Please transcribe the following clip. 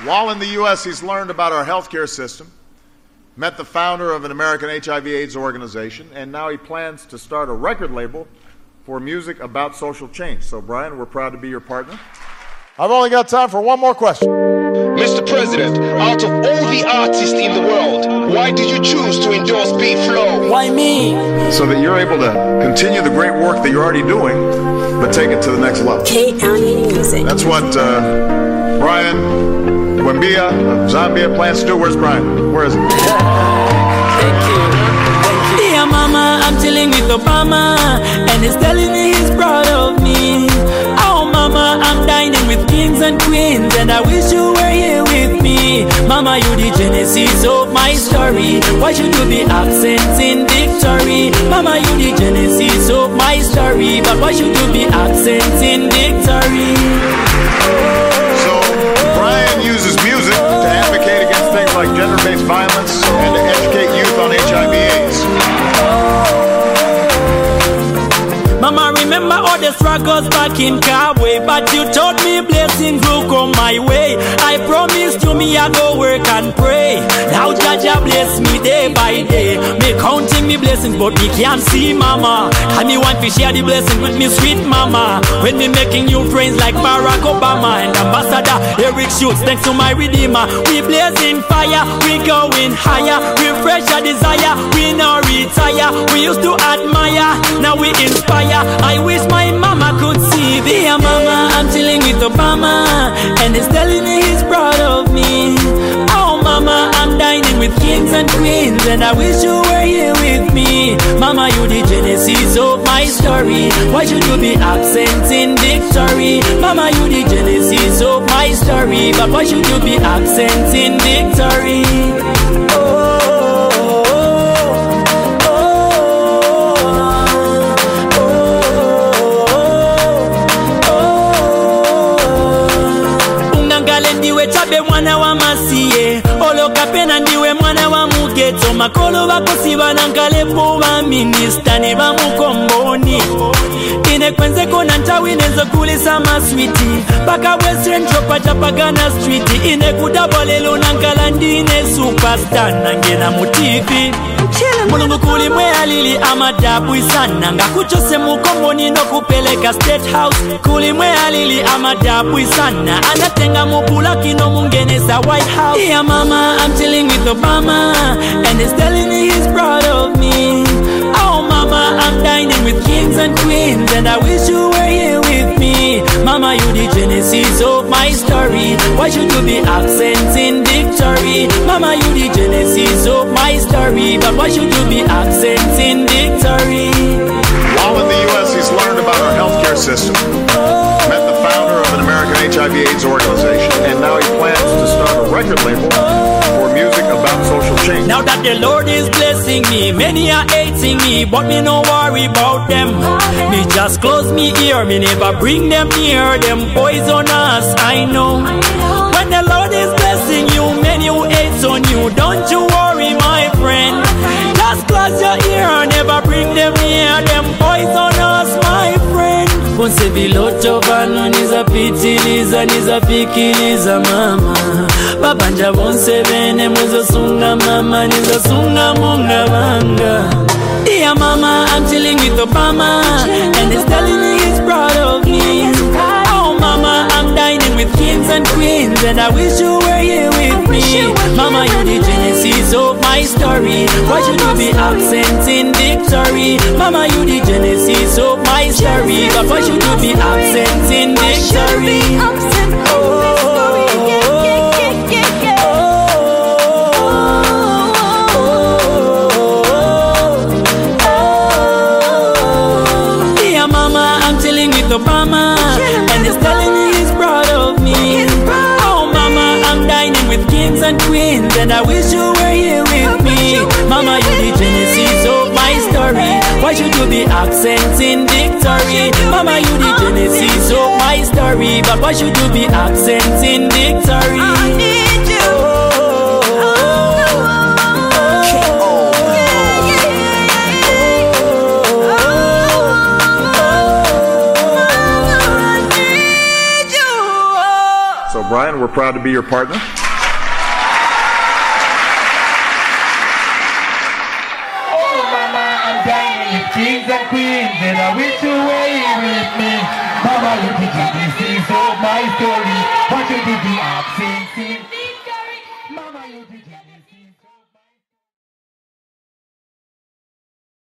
While in the U.S., he's learned about our healthcare system, met the founder of an American HIV/AIDS organization, and now he plans to start a record label for music about social change. So, Brian, we're proud to be your partner. I've only got time for one more question. Mr. President, out of all the artists in the world, why did you choose to endorse B-Flow? Why me? So that you're able to continue the great work that you're already doing, but take it to the next level. K-County Music. That's what Brian Wembia of Zambia plans to do. Where's Brian? Where is he? Thank you. Dear mama, I'm chilling with Obama, and he's telling me he's proud of me. Oh mama, I'm dining with kings and queens, and I wish you were here with me. Mama, you the genesis of my story. Why should you be absent in victory? Mama, you the genesis of my story, but why should you be absent in victory? So Brian uses music to advocate against things like gender-based violence and to educate youth on HIV/AIDS. Mama, remember all the struggles back in Kabwe, but you told me blessings will come my way. I promised you me I go work and pray. Now Jaja bless me day by day. Me counting me blessings, but me can't see mama. And me want to share the blessing with me sweet mama. When me making new friends like Barack Obama and Ambassador Eric Schultz, thanks to my Redeemer. We blazing fire, we going higher. We fresh a desire, we no retire. We used to admire, now we inspire. I wish my mama could see. Dear mama, I'm chilling with Obama, and he's telling me he's proud of me. Oh mama, I'm dining with kings and queens, and I wish you were here with me. Mama, you the genesis of my story. Why should you be absent in victory? Mama, you the genesis of my story, but why should you be absent in victory? Mwana wa masiye olokapena ndiwe mwana wa mugeto makolo bakosiba nankalepo ba minista ne bamukomboni inekwenzeko na ntawi nezokulisa maswiti paka western chopa chapagana street inekudabolelo nankala ndine superstar nangena mutivi mulungu kuli mwe alili amadabu isana ngakuchose mukomboni nokupeleka state house kuli mwe alili amadabu isana anatenga mupula kino mungeneza White House. Yeah mama, I'm chilling with Obama, and he's telling me he's proud of me. Oh mama, I'm dining with kings and queens, and I wish you were here with me. Mama, you the genesis of my story. Why should you be absent in victory? Mama, you the genesis of my story, but why should you be absent in victory? While in the U.S., he's learned about our healthcare system, met the founder of an American HIV/AIDS organization, and now he plans to start a record label for music about social change. Now that the Lord is blessing me, many are hating me, but me no worry about them. Me just close me ear, me never bring them near. Them poison us, I know. When the Lord is blessing you, many who hate on you, don't you worry, my friend. Just close your ear, never bring them near. Them poison us, my friend. Ponse viloto vano nizapitiliza nizafikiliza mama babanja bonse bene mwezo sunga mama nizasunga munga banga. Dear mama, I'm chilling with Obama, and he's telling me he's proud of me. Oh mama, I'm dining with kings and queens, and I wish you were here with me. Mama, you the genesis of my story. Why should you be absent in victory? Mama, you the genesis of my story, but why should you be absent in victory? Dear mama, I'm chilling with Obama, and he's telling me he's proud of me. Oh mama, I'm dining with kings and queens, and I wish you were here with me. Mama, you the genesis of my story. Why should you be absent in victory? Mama, you the genesis of my story, but why should you be absent in victory? I need you. Brian, we're proud to be your partner. Kings and queens, and I wish you away with me. Mama, look at you, this is all my story. What you did the absent